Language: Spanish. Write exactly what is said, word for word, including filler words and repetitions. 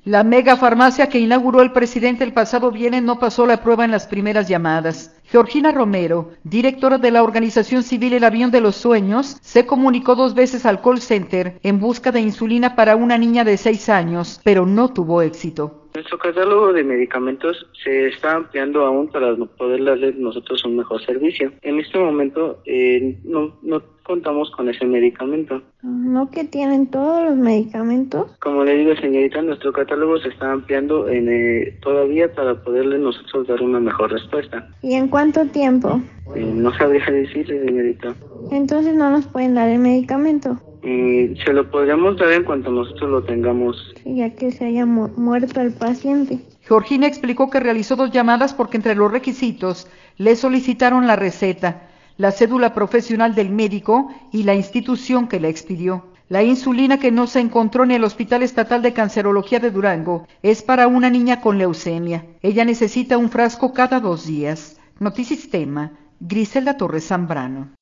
La megafarmacia que inauguró el presidente el pasado viernes no pasó la prueba en las primeras llamadas. Georgina Romero, directora de la organización civil El Avión de los Sueños, se comunicó dos veces al call center en busca de insulina para una niña de seis años, pero no tuvo éxito. Nuestro catálogo de medicamentos se está ampliando aún para poder darle nosotros un mejor servicio. En este momento eh, no, no contamos con ese medicamento. ¿No que tienen todos los medicamentos? Como le digo, señorita, nuestro catálogo se está ampliando en, eh, todavía para poderle nosotros dar una mejor respuesta. ¿Y en cuánto tiempo? Eh, no sabría decirle, señorita. Entonces no nos pueden dar el medicamento. Y se lo podríamos dar en cuanto nosotros lo tengamos. Sí, ya que se haya mu muerto el paciente. Georgina explicó que realizó dos llamadas porque entre los requisitos le solicitaron la receta, la cédula profesional del médico y la institución que la expidió. La insulina que no se encontró en el Hospital Estatal de Cancerología de Durango es para una niña con leucemia. Ella necesita un frasco cada dos días. Notisistema, Griselda Torres Zambrano.